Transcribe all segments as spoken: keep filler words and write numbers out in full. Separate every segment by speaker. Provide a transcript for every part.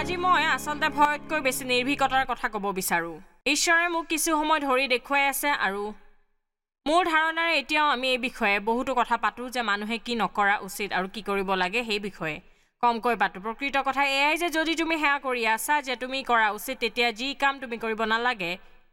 Speaker 1: আজি মই আচলতে ভয়তকৈ বেছি নিৰ্ভীকতাৰ কথা ক'ব বিচাৰোঁ। ঈশ্বৰে মোক কিছু সময় ধৰি দেখুৱাই আছে আৰু মোৰ ধাৰণাৰে এতিয়াও আমি এই বিষয়ে বহুতো কথা পাতোঁ যে মানুহে কি নকৰা উচিত আৰু কি কৰিব লাগে সেই বিষয়ে কমকৈ পাতোঁ। প্ৰকৃত কথা এয়াই যে যদি তুমি সেয়া কৰি আছা যে তুমি কৰা উচিত, তেতিয়া যি কাম তুমি কৰিব নালাগে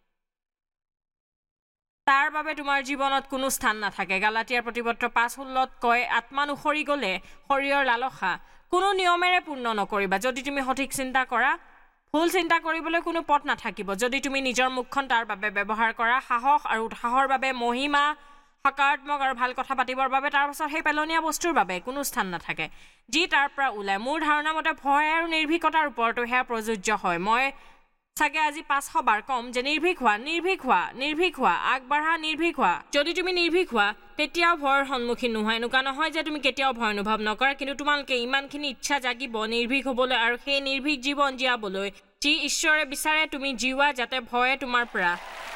Speaker 1: তাৰ বাবে তোমাৰ জীৱনত কোনো স্থান নাথাকে। গালাতিয়াৰ প্ৰতিপত্ৰ পাঁচ ষোল্লত কয়, আত্মানুসৰি গ'লে শৰীৰৰ লালসা কোনো নিয়মেৰে পূৰ্ণ নকৰিবা। যদি তুমি সঠিক চিন্তা কৰা, ভুল চিন্তা কৰিবলৈ কোনো পথ নাথাকিব। যদি তুমি নিজৰ মুখখন তাৰ বাবে ব্যৱহাৰ কৰা, সাহস আৰু উৎসাহৰ বাবে, মহিমা, সকাৰাত্মক আৰু ভাল কথা পাতিবৰ বাবে, তাৰ পাছত সেই পেলনীয়া বস্তুৰ বাবে কোনো স্থান নাথাকে যি তাৰ পৰা ওলায়। মোৰ ধাৰণা মতে ভয় আৰু নিৰ্ভীকতাৰ ওপৰতো সেয়া প্ৰযোজ্য হয়। মই চাগে আজি পাঁচশ বাৰ কম যে নিৰ্ভীক হোৱা, নিৰ্ভীক হোৱা, নিৰ্ভীক হোৱা, আগবাঢ়া, নিৰ্ভীক হোৱা। যদি তুমি নিৰ্ভীক হোৱা তেতিয়াও ভয়ৰ সন্মুখীন নোহোৱা। এনেকুৱা নহয় যে তুমি কেতিয়াও ভয় অনুভৱ নকৰা, কিন্তু তোমালোকে ইমানখিনি ইচ্ছা জাগিব নিৰ্ভীক হ'বলৈ আৰু সেই নিৰ্ভীক জীৱন জীয়াবলৈ যি ঈশ্বৰে বিচাৰে তুমি জীৱা, যাতে ভয়ে তোমাৰ পৰা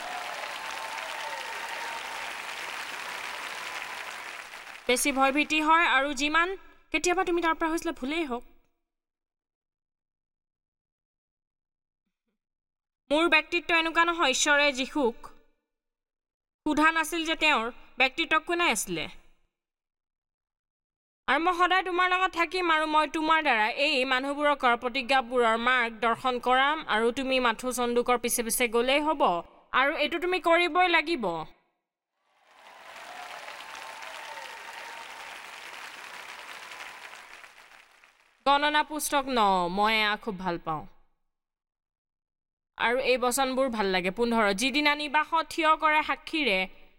Speaker 1: বেছি ভয়ভীতি হয় আৰু যিমান কেতিয়াবা তুমি তাৰ পৰা হৈছিলে ভুলেই হওক। মোৰ ব্যক্তিত্ব এনেকুৱা নহয় ঈশ্বৰে যীশুক সোধা নাছিল যে তেওঁৰ ব্যক্তিত্ব কোনে আছিলে, আৰু মই সদায় তোমাৰ লগত থাকিম আৰু মই তোমাৰ দ্বাৰা এই মানুহবোৰৰ কৰা প্ৰতিজ্ঞাবোৰৰ মাৰ্গ দৰ্শন কৰাম আৰু তুমি মাথো চন্দুকৰ পিছে পিছে গ'লেই হ'ব আৰু এইটো তুমি কৰিবই লাগিব। গণনা পুস্তক ন, মই এয়া খুব ভাল পাওঁ আৰু এই বচনবোৰ ভাল লাগে। পোন্ধৰ, যিদিনা নিবাসত থিয় কৰে সাক্ষীৰে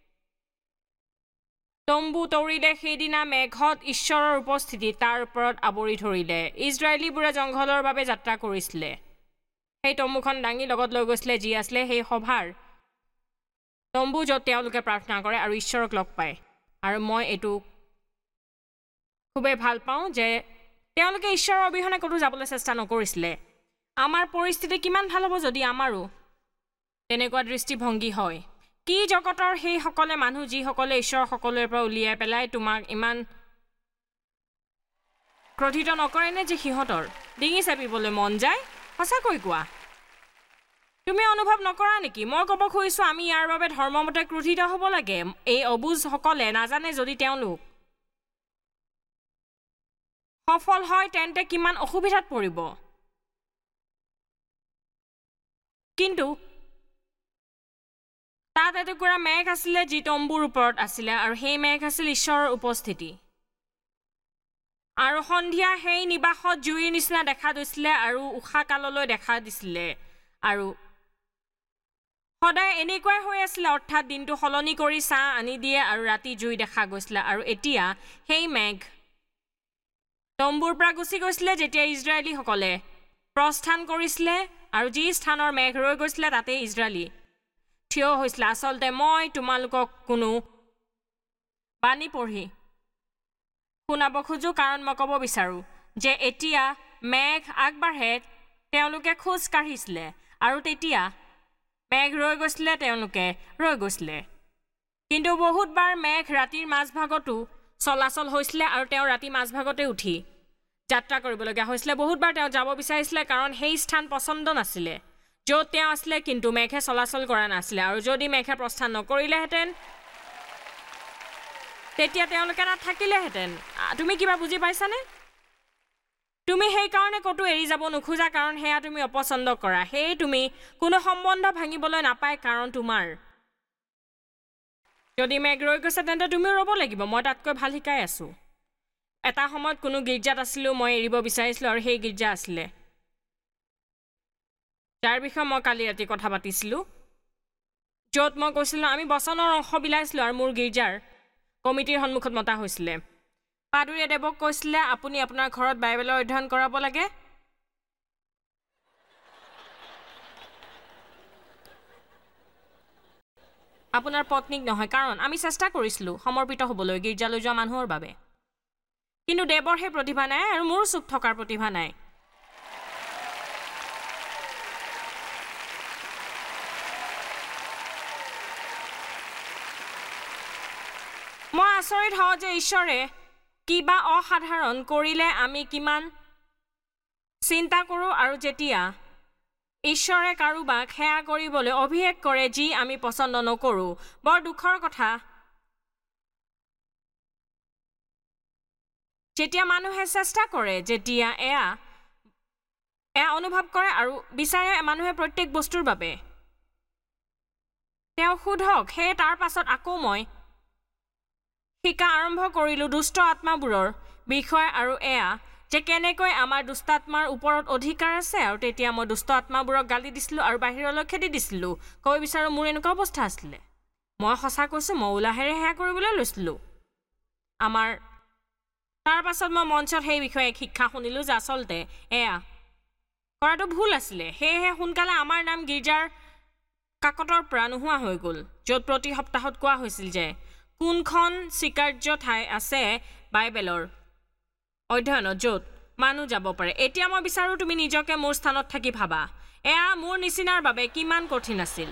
Speaker 1: তম্বু তৰিলে, সেইদিনা মেঘত ঈশ্বৰৰ উপস্থিতি তাৰ ওপৰত আৱৰি ধৰিলে। ইজৰাইলীবোৰে জংঘলৰ বাবে যাত্ৰা কৰিছিলে, সেই তম্বুখন দাঙি লগত লৈ গৈছিলে যি আছিলে সেই সভাৰ তম্বু, য'ত তেওঁলোকে প্ৰাৰ্থনা কৰে আৰু ঈশ্বৰক লগ পায়। আৰু মই এইটো খুবেই ভাল পাওঁ যে তেওঁলোকে ঈশ্বৰৰ অবিহনে ক'তো যাবলৈ চেষ্টা নকৰিছিলে। আমাৰ পৰিস্থিতি কিমান ভাল হ'ব যদি আমাৰো তেনেকুৱা দৃষ্টিভংগী হয়। কি জগতৰ সেইসকলে মানুহ যিসকলে ঈশ্বৰ সকলোৰে পৰা উলিয়াই পেলাই তোমাক ইমান ক্ৰোধিত নকৰেনে যে সিহঁতৰ ডিঙি চেপিবলৈ মন যায়? সঁচাকৈ কোৱা, তুমি অনুভৱ নকৰা নেকি? মই ক'ব খুজিছোঁ আমি ইয়াৰ বাবে ধৰ্মমতে ক্ৰোধিত হ'ব লাগে। এই অবুজসকলে নাজানে যদি তেওঁলোক সফল হয় তেন্তে কিমান অসুবিধাত পৰিব। কিন্তু তাত এটুকুৰা মেঘ আছিলে যি তম্বুৰ ওপৰত আছিলে আৰু সেই মেঘ আছিল ঈশ্বৰৰ উপস্থিতি। আৰু সন্ধিয়া সেই নিবাসত জুইৰ নিচিনা দেখা দিছিলে আৰু উষা কাললৈ দেখা দিছিলে আৰু সদায় এনেকুৱাই হৈ আছিলে, অৰ্থাৎ দিনটো সলনি কৰি ছাঁ আনি দিয়ে আৰু ৰাতি জুই দেখা গৈছিলে। আৰু এতিয়া সেই মেঘ তম্বুৰ পৰা গুচি গৈছিলে যেতিয়া ইজৰাইলীসকলে প্ৰস্থান কৰিছিলে আৰু যি স্থানৰ মেঘ ৰৈ গৈছিলে তাতে ইজৰাইলী থিয় হৈছিলে। আচলতে মই তোমালোকক কোনো বাণী পঢ়ি শুনাব খোজোঁ, কাৰণ মই ক'ব বিচাৰোঁ যে এতিয়া মেঘ আগবাঢ়ে, তেওঁলোকে খোজ কাঢ়িছিলে আৰু তেতিয়া মেঘ ৰৈ গৈছিলে, তেওঁলোকে ৰৈ গৈছিলে। কিন্তু বহুতবাৰ মেঘ ৰাতিৰ মাজভাগতো চলাচল হৈছিলে আৰু তেওঁ ৰাতি মাজভাগতে উঠি যাত্ৰা কৰিবলগীয়া হৈছিলে। বহুতবাৰ তেওঁ যাব বিচাৰিছিলে কাৰণ সেই স্থান পচন্দ নাছিলে য'ত তেওঁ আছিলে, কিন্তু মেঘে চলাচল কৰা নাছিলে। আৰু যদি মেঘে প্ৰস্থান নকৰিলেহেঁতেন তেতিয়া তেওঁলোকে তাত থাকিলেহেঁতেন। তুমি কিবা বুজি পাইছানে? তুমি সেইকাৰণে ক'তো এৰি যাব নোখোজা কাৰণ সেয়া তুমি অপচন্দ কৰা। সেয়ে তুমি কোনো সম্বন্ধ ভাঙিবলৈ নাপায়, কাৰণ তোমাৰ যদি মেঘ ৰৈ গৈছে তেন্তে তুমিও ৰ'ব লাগিব। মই তাতকৈ ভাল শিকাই আছোঁ। এটা সময়ত কোনো গীৰ্জাত আছিলোঁ, মই এৰিব বিচাৰিছিলোঁ আৰু সেই গীৰ্জা আছিলে যাৰ বিষয়ে মই কালি ৰাতি কথা পাতিছিলোঁ, য'ত মই কৈছিলোঁ আমি বচনৰ অংশ বিলাইছিলোঁ আৰু মোৰ গীৰ্জাৰ কমিটিৰ সন্মুখত মতা হৈছিলে। পাদুৰীয়ে দেৱক কৈছিলে আপুনি আপোনাৰ ঘৰত বাইবেলৰ অধ্যয়ন কৰাব লাগে। আপোনাৰ পত্নীক নহয়, কাৰণ আমি চেষ্টা কৰিছিলোঁ সমৰ্পিত হ'বলৈ গীৰ্জালৈ যোৱা মানুহৰ বাবে, কিন্তু দেৱৰ সেই প্ৰতিভা নাই আৰু মোৰ চুপ থকাৰ প্ৰতিভা নাই। মই আচৰিত হওঁ যে ঈশ্বৰে কিবা অসাধাৰণ কৰিলে আমি কিমান চিন্তা কৰোঁ আৰু যেতিয়া ঈশ্বৰে কাৰোবাক সেয়া কৰিবলৈ অভিষেক কৰে যি আমি পচন্দ নকৰোঁ, বৰ দুখৰ কথা। যেতিয়া মানুহে চেষ্টা কৰে, যেতিয়া এয়া এয়া অনুভৱ কৰে আৰু বিচাৰে মানুহে প্ৰত্যেক বস্তুৰ বাবে, তেওঁ সোধক, সেয়ে তাৰ পাছত আকৌ মই শিকা আৰম্ভ কৰিলোঁ দুষ্ট আত্মাবোৰৰ বিষয়ে আৰু এয়া যে কেনেকৈ আমাৰ দুষ্ট আত্মাৰ ওপৰত অধিকাৰ আছে। আৰু তেতিয়া মই দুষ্ট আত্মাবোৰক গালি দিছিলোঁ আৰু বাহিৰলৈ খেদি দিছিলোঁ। ক'ব বিচাৰোঁ মোৰ এনেকুৱা অৱস্থা আছিলে। মই সঁচা কৈছোঁ, মই উলাহেৰে সেয়া কৰিবলৈ লৈছিলোঁ। আমাৰ তাৰ পাছত মই মঞ্চত সেই বিষয়ে এক শিক্ষা শুনিলোঁ যে আচলতে এয়া কৰাটো ভুল আছিলে। সেয়েহে সোনকালে আমাৰ নাম গীৰ্জাৰ কাকতৰ পৰা নোহোৱা হৈ গ'ল, য'ত প্ৰতি সপ্তাহত কোৱা হৈছিল যে কোনখন স্বীকাৰ্য ঠাই আছে বাইবেলৰ অধ্যয়নত য'ত মানুহ যাব পাৰে। এতিয়া মই বিচাৰোঁ তুমি নিজকে মোৰ স্থানত থাকি ভাবা, এয়া মোৰ নিচিনাৰ বাবে কিমান কঠিন আছিল।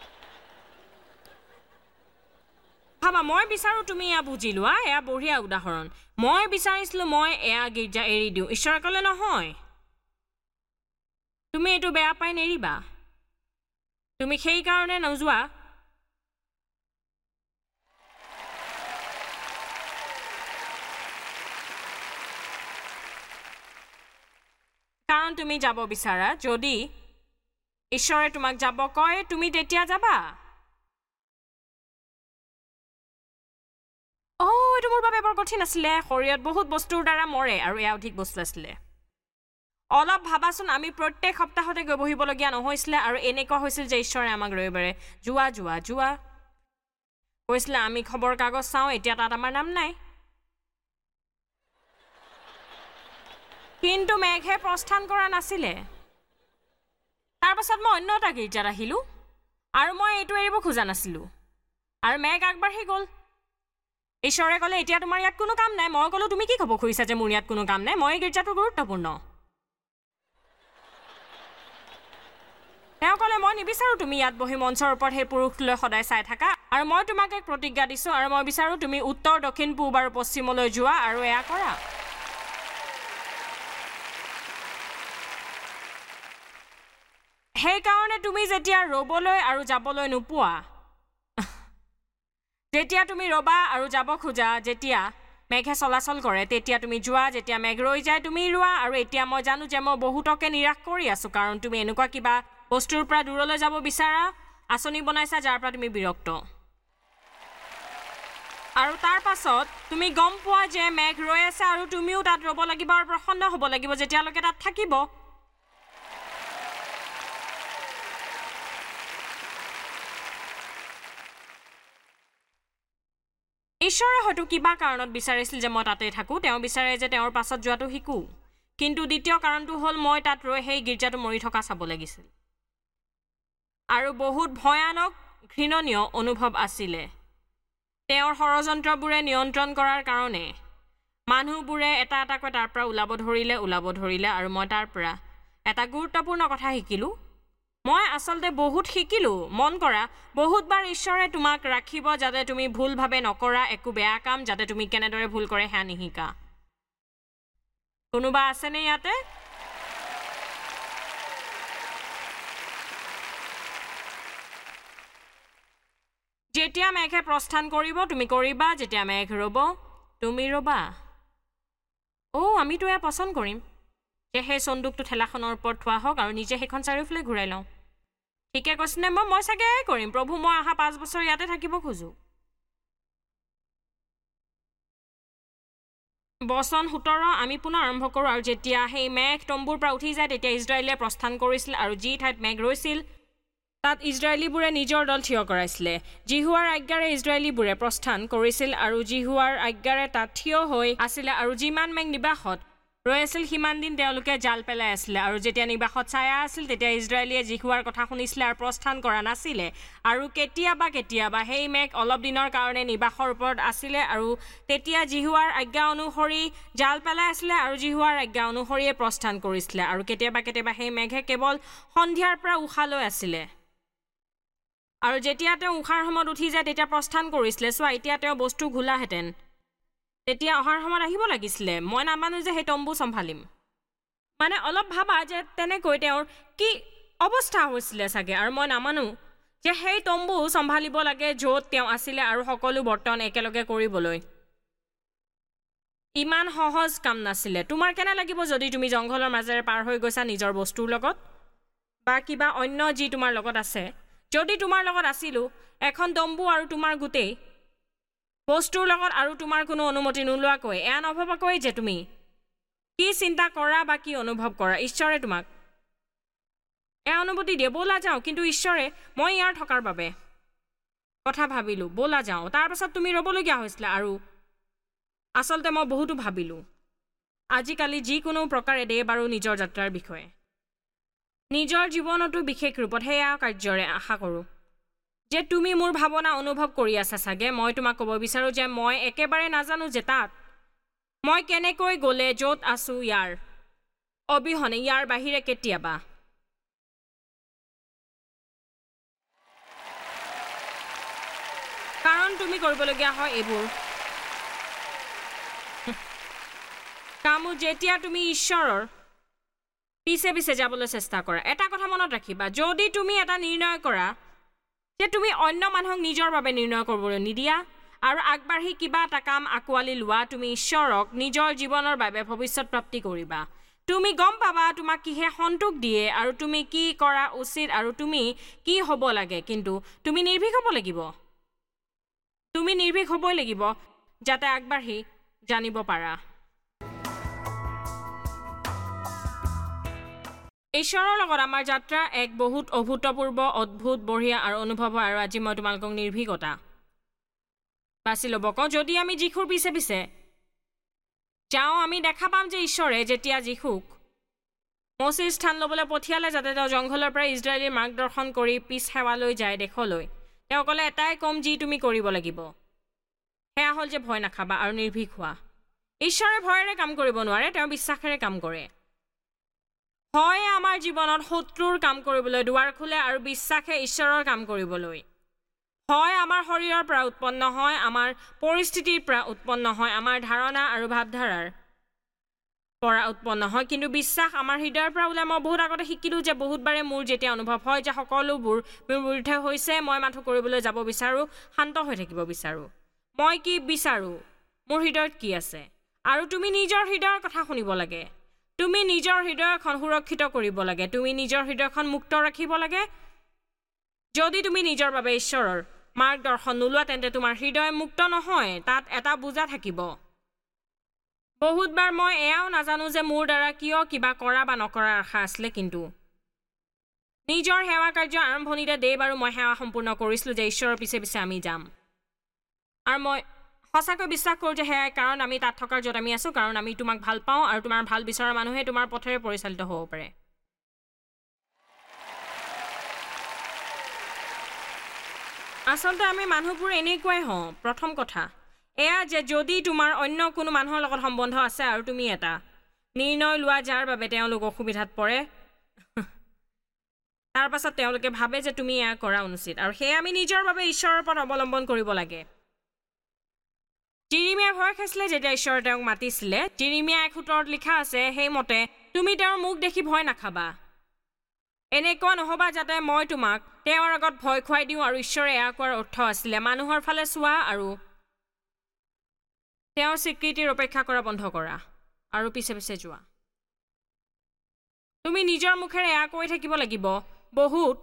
Speaker 1: ভাবা, মই বিচাৰোঁ তুমি এয়া বুজি লোৱা। এয়া বঢ়িয়া উদাহৰণ। মই বিচাৰিছিলোঁ মই এয়া গীৰ্জা এৰি দিওঁ। ঈশ্বৰে ক'লে নহয়, তুমি এইটো বেয়া পাই নেৰিবা। তুমি সেইকাৰণে নোযোৱা কাৰণ তুমি যাব বিচাৰা। যদি ঈশ্বৰে তোমাক যাব কয়, তুমি তেতিয়া যাবা। অ' এইটো মোৰ বাবে বৰ কঠিন আছিলে। শৰীৰত বহুত বস্তুৰ দ্বাৰা মৰে আৰু এয়া অধিক বস্তু আছিলে। অলপ ভাবাচোন, আমি প্ৰত্যেক সপ্তাহতে গৈ বহিবলগীয়া নহৈছিলে আৰু এনেকুৱা হৈছিল যে ঈশ্বৰে আমাক ৰবিবাৰে যোৱা যোৱা যোৱা কৈছিলে। আমি খবৰ কাগজ চাওঁ, এতিয়া তাত আমাৰ নাম নাই। কিন্তু মেঘে প্ৰস্থান কৰা নাছিলে। তাৰ পাছত মই অন্য এটা গীৰ্জাত আহিলোঁ আৰু মই এইটো এৰিব খোজা নাছিলোঁ আৰু মেঘ আগবাঢ়ি গ'ল। ঈশ্বৰে ক'লে, এতিয়া তোমাৰ ইয়াত কোনো কাম নাই। মই ক'লোঁ, তুমি কি ক'ব খুজিছা যে মোৰ ইয়াত কোনো কাম নাই? মই এই গীৰ্জাটো গুৰুত্বপূৰ্ণ। তেওঁ ক'লে, মই নিবিচাৰোঁ তুমি ইয়াত বহি মঞ্চৰ ওপৰত সেই পুৰুষলৈ সদায় চাই থাকা, আৰু মই তোমাক এক প্ৰতিজ্ঞা দিছোঁ আৰু মই বিচাৰোঁ তুমি উত্তৰ, দক্ষিণ, পূব আৰু পশ্চিমলৈ যোৱা আৰু এয়া কৰা। সেইকাৰণে তুমি যেতিয়া ৰ'বলৈ আৰু যাবলৈ নোপোৱা, যেতিয়া তুমি ৰ'বা আৰু যাব খোজা, যেতিয়া মেঘে চলাচল কৰে তেতিয়া তুমি যোৱা, যেতিয়া মেঘ ৰৈ যায় তুমি ৰোৱা। আৰু এতিয়া মই জানো যে মই বহুতকে নিৰাশ কৰি আছোঁ, কাৰণ তুমি এনেকুৱা কিবা বস্তুৰ পৰা দূৰলৈ যাব বিচাৰা, আঁচনি বনাইছা যাৰ পৰা তুমি বিৰক্ত। আৰু তাৰ পাছত তুমি গম পোৱা যে মেঘ ৰৈ আছে আৰু তুমিও তাত ৰ'ব লাগিব আৰু প্ৰসন্ন হ'ব লাগিব যেতিয়ালৈকে তাত থাকিব। ঈশ্বৰে হয়তো কিবা কাৰণত বিচাৰিছিল যে মই তাতেই থাকোঁ। তেওঁ বিচাৰে যে তেওঁৰ পাছত যোৱাটো শিকোঁ। কিন্তু দ্বিতীয় কাৰণটো হ'ল মই তাত ৰৈ সেই গীৰ্জাটো মৰি থকা চাব লাগিছিল। আৰু বহুত ভয়ানক ঘৃণনীয় অনুভৱ আছিলে। তেওঁৰ ষড়যন্ত্ৰবোৰে নিয়ন্ত্ৰণ কৰাৰ কাৰণে মানুহবোৰে এটা এটাকৈ তাৰ পৰা ওলাব ধৰিলে ওলাব ধৰিলে আৰু মই তাৰ পৰা এটা গুৰুত্বপূৰ্ণ কথা শিকিলোঁ। মই আচলতে বহুত শিকিলোঁ। মন কৰা, বহুতবাৰ ঈশ্বৰে তোমাক ৰাখিব যাতে তুমি ভুলভাৱে নকৰা একো বেয়া কাম, যাতে তুমি কেনেদৰে ভুল কৰে সেয়া নিশিকা। কোনোবা আছেনে ইয়াতে? যেতিয়া মেঘে প্ৰস্থান কৰিব তুমি কৰিবা, যেতিয়া মেঘ ৰ'ব তুমি ৰ'বা। অ' আমিতো এয়া পচন্দ কৰিম যে সেই চন্দুকটো ঠেলাখনৰ ওপৰত থোৱা হওক আৰু নিজে সেইখন চাৰিওফালে ঘূৰাই লওঁ। ঠিকে কৈছেনে? মই মই চাগে এয়াই কৰিম। প্ৰভু, মই অহা পাঁচ বছৰ ইয়াতে থাকিব খোজোঁ। বচন সোতৰ আমি পুনৰ আৰম্ভ কৰোঁ। আৰু যেতিয়া সেই মেঘ তম্বুৰ পৰা উঠি যায় তেতিয়া ইজৰাইলে প্ৰস্থান কৰিছিল আৰু যি ঠাইত মেঘ ৰৈছিল তাত ইজৰাইলীবোৰে নিজৰ দল থিয় কৰাইছিলে। জিহুৱাৰ আজ্ঞাৰে ইজৰাইলীবোৰে প্ৰস্থান কৰিছিল আৰু জিহুৱাৰ আজ্ঞাৰে তাত থিয় হৈ আছিলে আৰু যিমান মেঘ নিবাসত ৰৈ আছিল সিমান দিন তেওঁলোকে জাল পেলাই আছিলে। আৰু যেতিয়া নিবাসত ছায়া আছিল তেতিয়া ইজৰাইলীয়ে জিহুৱাৰ কথা শুনিছিলে আৰু প্ৰস্থান কৰা নাছিলে। আৰু কেতিয়াবা কেতিয়াবা সেই মেঘ অলপ দিনৰ কাৰণে নিবাসৰ ওপৰত আছিলে আৰু তেতিয়া জিহুৱাৰ আজ্ঞা অনুসৰি জাল পেলাই আছিলে আৰু জিহুৱাৰ আজ্ঞা অনুসৰিয়ে প্ৰস্থান কৰিছিলে। আৰু কেতিয়াবা কেতিয়াবা সেই মেঘে কেৱল সন্ধিয়াৰ পৰা উশালৈ আছিলে আৰু যেতিয়া তেওঁ উশাৰ সময়ত উঠি যায় তেতিয়া প্ৰস্থান কৰিছিলে। চোৱা, এতিয়া তেওঁ বস্তু ঘোলাহেঁতেন, তেতিয়া অহাৰ সময়ত আহিব লাগিছিলে। মই নামানো যে সেই তম্বু চম্ভালিম, মানে অলপ ভাবা যে তেনেকৈ তেওঁৰ কি অৱস্থা হৈছিলে চাগে আৰু মই নামানো যে সেই তম্বু চম্ভালিব লাগে য'ত তেওঁ আছিলে আৰু সকলো বৰ্তন একেলগে কৰিবলৈ ইমান সহজ কাম নাছিলে তোমাৰ কেনে লাগিব যদি তুমি জংঘলৰ মাজেৰে পাৰ হৈ গৈছা নিজৰ বস্তুৰ লগত বা কিবা অন্য যি তোমাৰ লগত আছে যদি তোমাৰ লগত আছিলো এখন তম্বু আৰু তোমাৰ গোটেই বস্তুৰ লগত আৰু তোমাৰ কোনো অনুমতি নোলোৱাকৈ এয়া নভবাকৈ যে তুমি কি চিন্তা কৰা বা কি অনুভৱ কৰা ঈশ্বৰে তোমাক এয়া অনুমতি দিয়ে ব'লা যাওঁ কিন্তু ঈশ্বৰে মই ইয়াৰ থকাৰ বাবে কথা ভাবিলোঁ ব'লা যাওঁ তাৰপাছত তুমি ৰ'বলগীয়া হৈছিলা আৰু আচলতে মই বহুতো ভাবিলোঁ আজিকালি যিকোনো প্ৰকাৰে দে বাৰু নিজৰ যাত্ৰাৰ বিষয়ে নিজৰ জীৱনতো বিশেষ ৰূপত সেয়া কাৰ্যৰে আশা কৰোঁ যে তুমি মোৰ ভাৱনা অনুভৱ কৰি আছা চাগে মই তোমাক ক'ব বিচাৰোঁ যে মই একেবাৰে নাজানো যে তাত মই কেনেকৈ গ'লে য'ত আছোঁ ইয়াৰ অবিহনে ইয়াৰ বাহিৰে কেতিয়াবা কাৰণ তুমি কৰিবলগীয়া হয় এইবোৰ কামো যেতিয়া তুমি ঈশ্বৰৰ পিছে পিছে যাবলৈ চেষ্টা কৰা এটা কথা মনত ৰাখিবা যদি তুমি এটা নিৰ্ণয় কৰা যে তুমি অন্য মানুহক নিজৰ বাবে নিৰ্ণয় কৰিবলৈ নিদিয়া আৰু আগবাঢ়ি কিবা এটা কাম আঁকোৱালি লোৱা তুমি ঈশ্বৰক নিজৰ জীৱনৰ বাবে ভৱিষ্যত প্ৰাপ্তি কৰিবা তুমি গম পাবা তোমাক কিহে সন্তোষ দিয়ে আৰু তুমি কি কৰা উচিত আৰু তুমি কি হ'ব লাগে কিন্তু তুমি নিৰ্ভীক হ'ব লাগিব তুমি নিৰ্ভীক হ'বই লাগিব যাতে আগবাঢ়ি জানিব পাৰা ঈশ্বৰৰ লগত আমাৰ যাত্ৰা এক বহুত অভূতপূৰ্ব অদ্ভুত বঢ়িয়া আৰু অনুভৱ হয় আৰু আজি মই তোমালোকক নিৰ্ভীকতা বাছি ল'ব কওঁ যদি আমি যীশুৰ পিছে পিছে যাওঁ আমি দেখা পাম যে ঈশ্বৰে যেতিয়া যীশুক মচিৰ স্থান ল'বলৈ পঠিয়ালে যাতে তেওঁ জংঘলৰ পৰা ইজৰাইলীৰ মাৰ্গদৰ্শন কৰি পিছ সেৱালৈ যায় দেশলৈ তেওঁ ক'লে এটাই কম যি তুমি কৰিব লাগিব সেয়া হ'ল যে ভয় নাখাবা আৰু নিৰ্ভীক হোৱা ঈশ্বৰে ভয়েৰে কাম কৰিব নোৱাৰে তেওঁ বিশ্বাসেৰে কাম কৰে হয় আমাৰ জীৱনত শত্ৰুৰ কাম কৰিবলৈ দুৱাৰ খোলে আৰু বিশ্বাসে ঈশ্বৰৰ কাম কৰিবলৈ হয় আমাৰ শৰীৰৰ পৰা উৎপন্ন হয় আমাৰ পৰিস্থিতিৰ পৰা উৎপন্ন হয় আমাৰ ধাৰণা আৰু ভাৱধাৰাৰ পৰা উৎপন্ন হয় কিন্তু বিশ্বাস আমাৰ হৃদয়ৰ পৰা ওলাই মই বহুত আগতে শিকিলোঁ যে বহুতবাৰে মোৰ যেতিয়া অনুভৱ হয় যে সকলোবোৰ মোৰ বিৰুদ্ধে হৈছে মই মাথো কৰিবলৈ যাব বিচাৰোঁ শান্ত হৈ থাকিব বিচাৰোঁ মই কি বিচাৰোঁ মোৰ হৃদয়ত কি আছে আৰু তুমি নিজৰ হৃদয়ৰ কথা শুনিব লাগে তুমি নিজৰ হৃদয়খন সুৰক্ষিত কৰিব লাগে তুমি নিজৰ হৃদয়খন মুক্ত ৰাখিব লাগে যদি তুমি নিজৰ বাবে ঈশ্বৰৰ মাৰ্গদৰ্শন নোলোৱা তেন্তে তোমাৰ হৃদয় মুক্ত নহয় তাত এটা বোজা থাকিব বহুতবাৰ মই এয়াও নাজানো যে মোৰ দ্বাৰা কিয় কিবা কৰা বা নকৰাৰ আশা আছিলে কিন্তু নিজৰ সেৱা কাৰ্য আৰম্ভণিতে দে বাৰু মই সেৱা সম্পূৰ্ণ কৰিছিলোঁ যে ঈশ্বৰৰ পিছে পিছে আমি যাম আৰু মই সঁচাকৈ বিশ্বাস কৰোঁ যে সেয়াই কাৰণ আমি তাত থকাৰ য'ত আমি আছোঁ কাৰণ আমি তোমাক ভাল পাওঁ আৰু তোমাৰ ভাল বিচৰা মানুহে তোমাৰ পথেৰে পৰিচালিত হ'ব পাৰে আচলতে আমি মানুহবোৰ এনেকুৱাই হওঁ প্ৰথম কথা এয়া যে যদি তোমাৰ অন্য কোনো মানুহৰ লগত সম্বন্ধ আছে আৰু তুমি এটা নিৰ্ণয় লোৱা যাৰ বাবে তেওঁলোক অসুবিধাত পৰে তাৰ পাছত তেওঁলোকে ভাবে যে তুমি এয়া কৰা অনুচিত আৰু সেয়া আমি নিজৰ বাবে ঈশ্বৰৰ ওপৰত অৱলম্বন কৰিব লাগে জিৰিমিয়াই ভয় খাইছিলে যেতিয়া ঈশ্বৰে তেওঁক মাতিছিলে জিৰিমিয়া এক সোতৰত লিখা আছে সেইমতে তুমি তেওঁৰ মুখ দেখি ভয় নাখাবা এনেকুৱা নহ'বা যাতে মই তোমাক তেওঁৰ আগত ভয় খুৱাই দিওঁ আৰু ঈশ্বৰে এয়া কোৱাৰ অৰ্থ আছিলে মানুহৰ ফালে চোৱা আৰু তেওঁৰ স্বীকৃতিৰ অপেক্ষা কৰা বন্ধ কৰা আৰু পিছে পিছে যোৱা তুমি নিজৰ মুখেৰে এয়া কৈ থাকিব লাগিব বহুত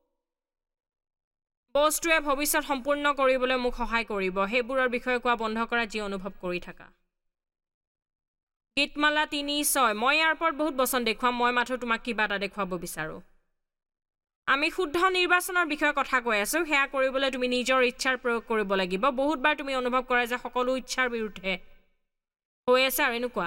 Speaker 1: বস্তুৱে ভৱিষ্যত সম্পূৰ্ণ কৰিবলৈ মোক সহায় কৰিব সেইবোৰৰ বিষয়ে কোৱা বন্ধ কৰা যি অনুভৱ কৰি থাকা গীতমালা তিনি ছয় মই ইয়াৰ ওপৰত বহুত বচন দেখুৱাম মই মাথো তোমাক কিবা এটা দেখুৱাব বিচাৰোঁ আমি শুদ্ধ নিৰ্বাচনৰ বিষয়ে কথা কৈ আছোঁ সেয়া কৰিবলৈ তুমি নিজৰ ইচ্ছাৰ প্ৰয়োগ কৰিব লাগিব বহুতবাৰ তুমি অনুভৱ কৰা যে সকলো ইচ্ছাৰ বিৰুদ্ধে হৈ আছে আৰু এনেকুৱা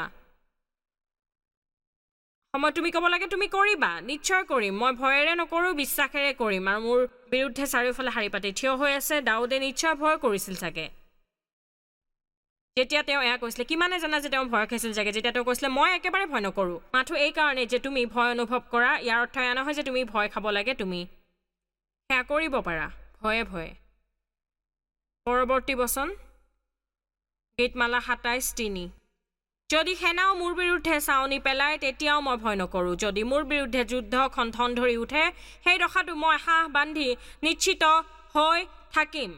Speaker 1: সময় তুমি ক'ব লাগে তুমি কৰিবা নিশ্চয় কৰিম মই ভয়েৰে নকৰোঁ বিশ্বাসেৰে কৰিম আৰু মোৰ বিৰুদ্ধে চাৰিওফালে শাৰী পাতি থিয় হৈ আছে দাউদে নিশ্চয় ভয় কৰিছিল চাগে যেতিয়া তেওঁ এয়া কৈছিলে কিমানে জানা যে তেওঁ ভয় খাইছিল চাগে যেতিয়া তেওঁ কৈছিলে মই একেবাৰে ভয় নকৰোঁ মাথো এই কাৰণে যে তুমি ভয় অনুভৱ কৰা ইয়াৰ অৰ্থ এয়া নহয় যে তুমি ভয় খাব লাগে তুমি সেয়া কৰিব পাৰা ভয়ে ভয়ে পৰৱৰ্তী বচন গীতমালা সাতাইছ তিনি যদি সেনাও মোৰ বিৰুদ্ধে চাউনি পেলায় তেতিয়াও মই ভয় নকৰোঁ। যদি মোৰ বিৰুদ্ধে যুদ্ধ খন্থন ধৰি উঠে সেই দশাটো মই হাঁহ বান্ধি নিশ্চিত হৈ থাকিম।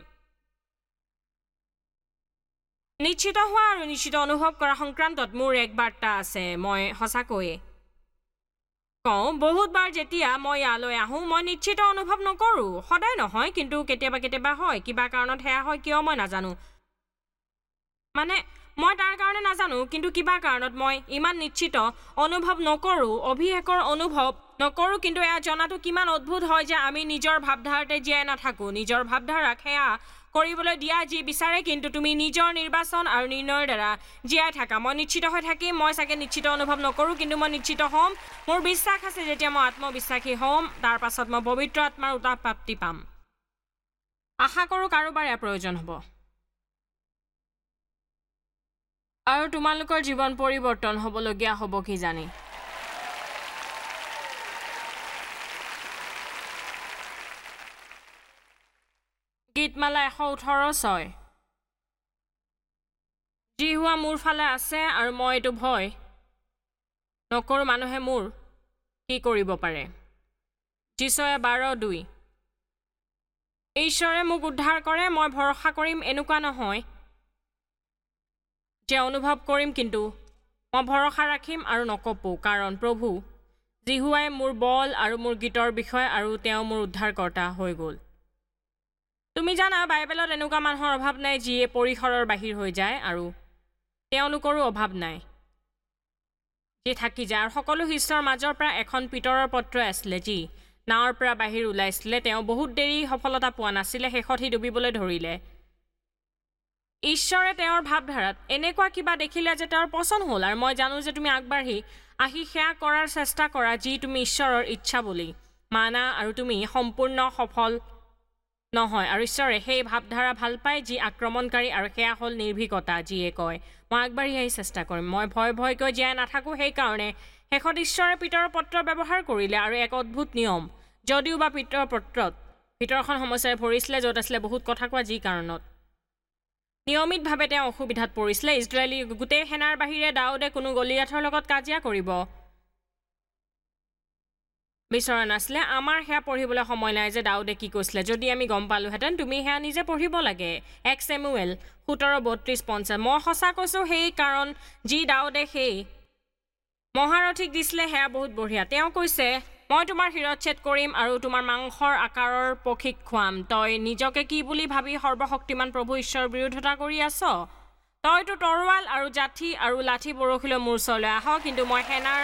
Speaker 1: নিশ্চিত হোৱা আৰু নিশ্চিত অনুভৱ কৰা সংক্ৰান্তত মোৰ এক বাৰ্তা আছে। মই সঁচাকৈয়ে কওঁ, বহুতবাৰ যেতিয়া মই ইয়ালৈ আহোঁ মই নিশ্চিত অনুভৱ নকৰোঁ। সদায় নহয়, কিন্তু কেতিয়াবা কেতিয়াবা হয়। কিবা কাৰণত সেয়া হয়, কিয় মই নাজানো। মানে মই তাৰ কাৰণে নাজানো, কিন্তু কিবা কাৰণত মই ইমান নিশ্চিত অনুভৱ নকৰোঁ, অভিষেকৰ অনুভৱ নকৰোঁ। কিন্তু এয়া জনাটো কিমান অদ্ভুত হয় যে আমি নিজৰ ভাৱধাৰাতে জীয়াই নাথাকোঁ। নিজৰ ভাৱধাৰাক সেয়া কৰিবলৈ দিয়া যি বিচাৰে, কিন্তু তুমি নিজৰ নিৰ্বাচন আৰু নিৰ্ণয়ৰ দ্বাৰা জীয়াই থাকা। মই নিশ্চিত হৈ থাকিম। মই চাগে নিশ্চিত অনুভৱ নকৰোঁ, কিন্তু মই নিশ্চিত হ'ম। মোৰ বিশ্বাস আছে যেতিয়া মই আত্মবিশ্বাসী হ'ম তাৰ পাছত মই পবিত্ৰ আত্মাৰ উতাপ প্ৰাপ্তি পাম। আশা কৰোঁ কাৰোবাৰ ইয়াৰ প্ৰয়োজন হ'ব আৰু তোমালোকৰ জীৱন পৰিৱৰ্তন হ'বলগীয়া হ'ব কি জানি। গীতমালা এশ ওঠৰ ছয়। যি হোৱা মোৰ ফালে আছে আৰু মই এইটো ভয় নকৰোঁ, মানুহে মোৰ কি কৰিব পাৰে। যিছয়া বাৰ দুই। ঈশ্বৰে মোক উদ্ধাৰ কৰে, মই ভৰসা কৰিম। এনেকুৱা নহয় যে অনুভৱ কৰিম, কিন্তু মই ভৰসা ৰাখিম আৰু নকঁপো, কাৰণ প্ৰভু যিহুৱাই মোৰ বল আৰু মোৰ গীতৰ বিষয় আৰু তেওঁ মোৰ উদ্ধাৰকৰ্তা হৈ গ'ল। তুমি জানা, বাইবেলত এনেকুৱা মানুহৰ অভাৱ নাই যিয়ে পৰিসৰৰ বাহিৰ হৈ যায়, আৰু তেওঁলোকৰো অভাৱ নাই যি থাকি যায়। আৰু সকলো শিষ্যৰ মাজৰ পৰা এখন পিতৰৰ পত্ৰই আছিলে যি নাৱৰ পৰা বাহিৰ ওলাইছিলে। তেওঁ বহুত দেৰি সফলতা পোৱা নাছিলে। শেষত সি ডুবিবলৈ ধৰিলে। ঈশ্বৰে তেওঁৰ ভাৱধাৰাত এনেকুৱা কিবা দেখিলে যে তেওঁৰ পচন্দ হ'ল। আৰু মই জানো যে তুমি আগবাঢ়ি আহি সেয়া কৰাৰ চেষ্টা কৰা যি তুমি ঈশ্বৰৰ ইচ্ছা বুলি মানা, আৰু তুমি সম্পূৰ্ণ সফল নহয়। আৰু ঈশ্বৰে সেই ভাৱধাৰা ভাল পায় যি আক্ৰমণকাৰী, আৰু সেয়া হ'ল নিৰ্ভীকতা, যিয়ে কয় মই আগবাঢ়ি আহি চেষ্টা কৰিম, মই ভয় ভয়কৈ জীয়াই নাথাকোঁ। সেইকাৰণে শেষত ঈশ্বৰে পিতৰৰ পত্ৰ ব্যৱহাৰ কৰিলে, আৰু এক অদ্ভুত নিয়ম। যদিও বা পিতৰৰ পত্ৰত ভিতৰখন সমস্যাৰে ভৰিছিলে, য'ত আছিলে বহুত কথা কোৱা, যি কাৰণত নিয়মিতভাৱে তেওঁ অসুবিধাত পৰিছিলে। ইজৰাইলী গোটেই সেনাৰ বাহিৰে দাউদে কোনো গলিয়াথৰ লগত কাজিয়া কৰিব বিচৰা নাছিলে। আমাৰ সেয়া পঢ়িবলৈ সময় নাই যে দাউদে কি কৈছিলে। যদি আমি গম পালোহেঁতেন, তুমি সেয়া নিজে পঢ়িব লাগে। এক চেমুৱেল সোতৰ বত্ৰিছ পঞ্চাছ। মই সঁচা কৈছোঁ, সেই কাৰণ যি দাউদে সেই মহাৰথীক দিছিলে সেয়া বহুত বঢ়িয়া। তেওঁ কৈছে, মই তোমাৰ শিৰচ্ছেদ কৰিম আৰু তোমাৰ মাংসৰ আকাৰৰ পক্ষীক খুৱাম। তই নিজকে কি বুলি ভাবি সৰ্বশক্তিমান প্ৰভু ঈশ্বৰৰ বিৰোধিতা কৰি আছ? তইতো তৰোৱাল আৰু জাঠি আৰু লাঠি বৰশীলৈ মোৰ ওচৰলৈ আহ, কিন্তু মই সেনাৰ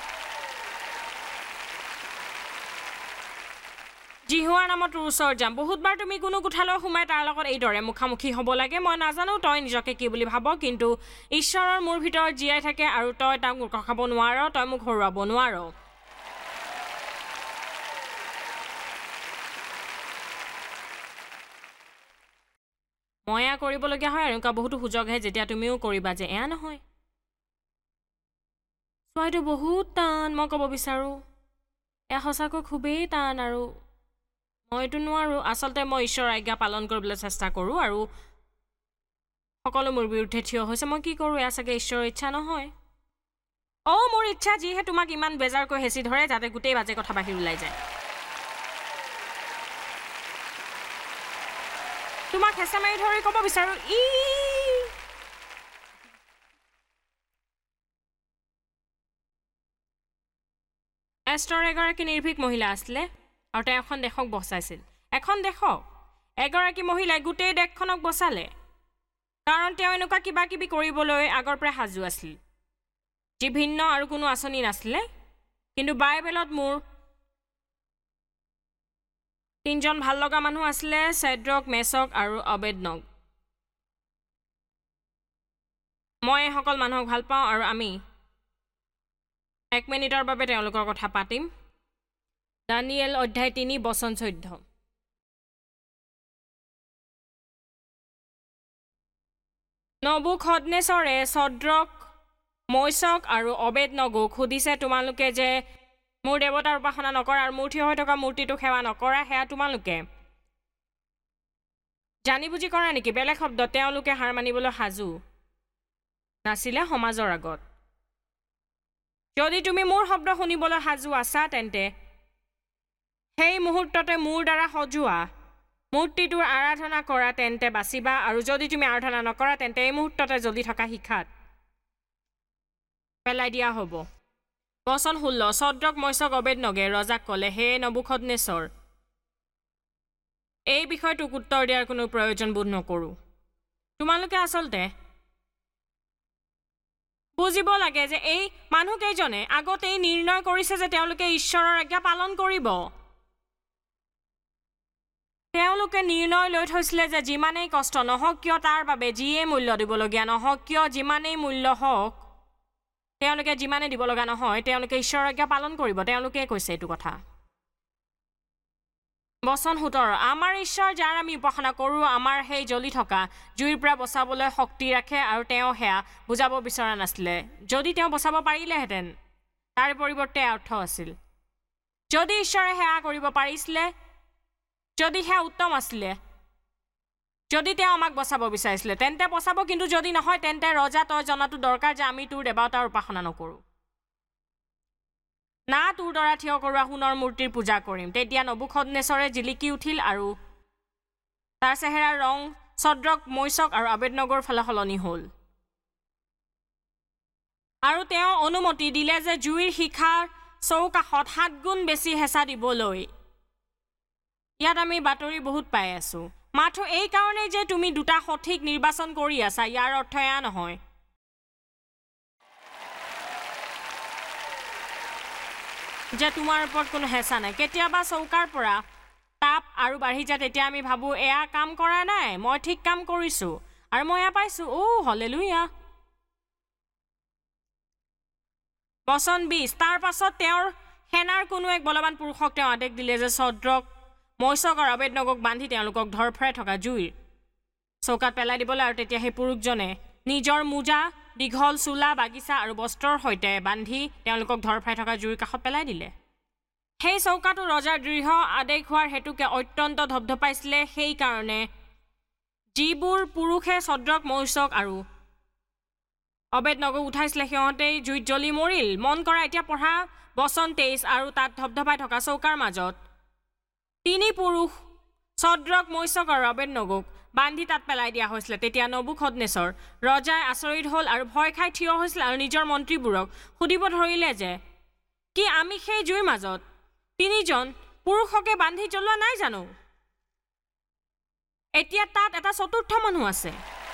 Speaker 1: যিহুৱাৰ নামত তোৰ ওচৰত যাম। বহুতবাৰ তুমি কোনো কোঠালৈ সোমাই তাৰ লগত এইদৰে মুখামুখি হ'ব লাগে। মই নাজানো তই নিজকে কি বুলি ভাব, কিন্তু ঈশ্বৰৰ মোৰ ভিতৰত জীয়াই থাকে, আৰু তই তাক মোক ৰখাব নোৱাৰ, তই মোক হৰুৱাব নোৱাৰ। মই এয়া কৰিবলগীয়া হয়, এনেকুৱা বহুতো সুযোগ আহে যেতিয়া তুমিও কৰিবা যে এয়া নহয়। চোৱাইটো বহুত টান, মই ক'ব বিচাৰোঁ এয়া সঁচাকৈ খুবেই টান, আৰু মইতো নোৱাৰোঁ। আচলতে মই ঈশ্বৰৰ আজ্ঞা পালন কৰিবলৈ চেষ্টা কৰোঁ, আৰু সকলো মোৰ বিৰুদ্ধে থিয় হৈছে। মই কি কৰোঁ? এয়া চাগে ঈশ্বৰৰ ইচ্ছা নহয়। অ' মোৰ ইচ্ছা, যিহে তোমাক ইমান বেজাৰকৈ হেঁচি ধৰে যাতে গোটেই বাজে কথা বাহিৰ ওলাই যায়। তোমাক হেঁচা মাৰি ধৰি ক'ব বিচাৰোঁ, ই এষ্টৰ এগৰাকী নিৰ্ভীক মহিলা আছিলে, আৰু তেওঁ এখন দেশক বচাইছিল। এখন দেশক এগৰাকী মহিলাই গোটেই দেশখনক বচালে, কাৰণ তেওঁ এনেকুৱা কিবা কিবি কৰিবলৈ আগৰ পৰাই সাজু আছিল যি ভিন্ন আৰু কোনো আঁচনি নাছিলে। কিন্তু বাইবেলত মোৰ তিনিজন ভাল লগা মানুহ আছিলে, চেদ্ৰক, মেছক আৰু অবেদনগ। মই এইসকল মানুহক ভাল পাওঁ, আৰু আমি এক মিনিটৰ বাবে তেওঁলোকৰ কথা পাতিম। দানিয়েল অধ্যায় তিনি বচন চৈধ্য। নবুখদনেছৰে চদ্ৰক, মৈছক আৰু অবেদনগক সুধিছে, তোমালোকে যে মোৰ দেৱতাৰ উপাসনা নকৰা আৰু মোৰ থিয় হৈ থকা মূৰ্তিটোক সেৱা নকৰা, সেয়া তোমালোকে জানি বুজি কৰা নেকি? বেলেগ শব্দ, তেওঁলোকে হাৰ মানিবলৈ সাজু। নাছিলে সমাজৰ আগত যদি তুমি মোৰ শব্দ শুনিবলৈ সাজু আছা তেন্তে সেই মুহূৰ্ততে মোৰ দ্বাৰা সজোৱা মূৰ্তিটোৰ আৰাধনা কৰা তেন্তে বাচিবা আৰু যদি তুমি আৰাধনা নকৰা তেন্তে এই মুহূৰ্ততে জ্বলি থকা শিখাত পেলাই দিয়া হ'ব বচন ষোল্ল ছদ্ৰক মৈছক অবেদনগে ৰজাক ক'লে হে নবুখদনেছৰ এই বিষয়টোক উত্তৰ দিয়াৰ কোনো প্ৰয়োজন বোধ নকৰোঁ তোমালোকে আচলতে বুজিব লাগে যে এই মানুহকেইজনে আগতেই নিৰ্ণয় কৰিছে যে তেওঁলোকে ঈশ্বৰৰ আজ্ঞা পালন কৰিব তেওঁলোকে নিৰ্ণয় লৈ থৈছিলে যে যিমানেই কষ্ট নহওক কিয় তাৰ বাবে যিয়ে মূল্য দিবলগীয়া নহওক কিয় যিমানেই মূল্য হওক তেওঁলোকে যিমানে দিব লগা নহয় তেওঁলোকে ঈশ্বৰৰ আজ্ঞা পালন কৰিব তেওঁলোকে কৈছে এইটো কথা বচন সোতৰ আমাৰ ঈশ্বৰ যাৰ আমি উপাসনা কৰোঁ আমাৰ সেই জ্বলি থকা জুইৰ পৰা বচাবলৈ শক্তি ৰাখে আৰু তেওঁ সেয়া বুজাব বিচৰা নাছিলে যদি তেওঁ বচাব পাৰিলেহেঁতেন তাৰ পৰিৱৰ্তে অৰ্থ আছিল যদি ঈশ্বৰে সেয়া কৰিব পাৰিছিলে যদি সেয়া উত্তম আছিলে যদি তেওঁ আমাক বচাব বিচাৰিছিলে তেন্তে বচাব কিন্তু যদি নহয় তেন্তে ৰজা তই জনাটো দৰকাৰ যে আমি তোৰ দেৱতাৰ উপাসনা নকৰোঁ না তোৰ দ্বাৰা থিয় কৰোৱা সোণৰ মূৰ্তিৰ পূজা কৰিম তেতিয়া নবুখদনেছৰে জিলিকি উঠিল আৰু তাৰ চেহেৰাৰ ৰং ছদ্ৰক মৈছক আৰু অবেদনগৰ ফালে সলনি হ'ল আৰু তেওঁ অনুমতি দিলে যে জুইৰ শিখাৰ চৌকাষত সাত গুণ বেছি হেঁচা দিবলৈ ইয়াত আমি বাতৰি বহুত পাই আছোঁ মাথো এই কাৰণেই যে তুমি দুটা সঠিক নিৰ্বাচন কৰি আছা ইয়াৰ অৰ্থ এয়া নহয় যে তোমাৰ ওপৰত কোনো হেঁচা নাই কেতিয়াবা চৌকাৰ পৰা তাপ আৰু বাঢ়ি যায় তেতিয়া আমি ভাবোঁ এয়া কাম কৰা নাই মই ঠিক কাম কৰিছোঁ আৰু মই এয়া পাইছোঁ অ' হলেলুয়া বচন বিছ তাৰ পাছত তেওঁৰ সেনাৰ কোনো এক বলৱান পুৰুষক তেওঁ আদেশ দিলে যে ছদ্ৰক মৈছক আৰু অবেদনগক বান্ধি তেওঁলোকক ধৰফৰাই থকা জুইৰ চৌকাত পেলাই দিবলৈ আৰু তেতিয়া সেই পুৰুষজনে নিজৰ মোজা দীঘল চোলা বাগিচা আৰু বস্ত্ৰৰ সৈতে বান্ধি তেওঁলোকক ধৰফৰাই থকা জুইৰ কাষত পেলাই দিলে সেই চৌকাটো ৰজাৰ দৃঢ় আদেশ হোৱাৰ হেতুকে অত্যন্ত ধপধপাইছিলে সেইকাৰণে যিবোৰ পুৰুষে ছদ্ৰক মৈছক আৰু অবেদনগক উঠাইছিলে সিহঁতেই জুইত জ্বলি মৰিল মন কৰা এতিয়া পঢ়া বচন তেইছ আৰু তাত ধপধপাই থকা চৌকাৰ মাজত তিনি পুৰুষ ছদ্ৰক মৈছক আৰু অবেদনগক বান্ধি তাত পেলাই দিয়া হৈছিলে তেতিয়া নবুখদনেছৰ ৰজাই আচৰিত হ'ল আৰু ভয় খাই থিয় হৈছিল আৰু নিজৰ মন্ত্ৰীবোৰক সুধিব ধৰিলে যে কি আমি সেই জুইৰ মাজত তিনিজন পুৰুষকে বান্ধি জ্বলোৱা নাই জানো এতিয়া তাত এটা চতুৰ্থ মানুহ আছে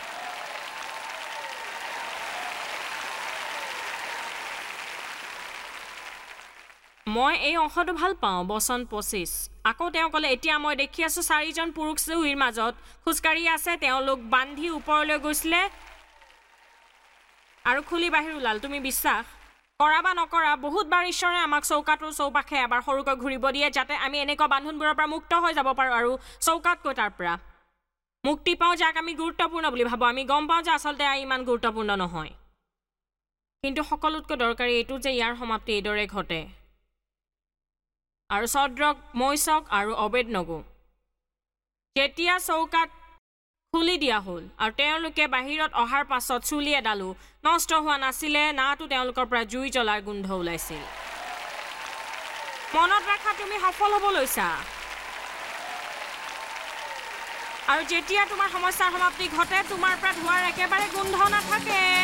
Speaker 1: মই এই অংশটো ভাল পাওঁ বচন পঁচিছ আকৌ তেওঁ ক'লে এতিয়া মই দেখি আছোঁ চাৰিজন পুৰুষ জুইৰ মাজত খোজকাঢ়ি আছে তেওঁলোক বান্ধি ওপৰলৈ গৈছিলে আৰু খুলি বাহিৰ ওলাল তুমি বিশ্বাস কৰা বা নকৰা বহুতবাৰ ঈশ্বৰে আমাক চৌকাটোৰ চৌপাশে এবাৰ সৰুকৈ ঘূৰিব দিয়ে যাতে আমি এনেকুৱা বান্ধোনবোৰৰ পৰা মুক্ত হৈ যাব পাৰোঁ আৰু চৌকাতকৈ তাৰ পৰা মুক্তি পাওঁ যাক আমি গুৰুত্বপূৰ্ণ বুলি ভাবোঁ আমি গম পাওঁ যে আচলতে ইমান গুৰুত্বপূৰ্ণ নহয় কিন্তু সকলোতকৈ দৰকাৰী এইটো যে ইয়াৰ সমাপ্তি এইদৰে ঘটে আৰু ছদ্ৰক মৈছক আৰু অবেদনগো যেতিয়া চৌকাত খুলি দিয়া হ'ল আৰু তেওঁলোকে বাহিৰত অহাৰ পাছত চুলি এডালো নষ্ট হোৱা নাছিলে নাতো তেওঁলোকৰ পৰা জুই জ্বলাৰ গোন্ধ ওলাইছিল মনত ৰাখা তুমি সফল হ'ব লৈছা আৰু যেতিয়া তোমাৰ সমস্যাৰ সমাপ্তি ঘটে তোমাৰ পৰা ধোৱাৰ একেবাৰে গোন্ধ নাথাকে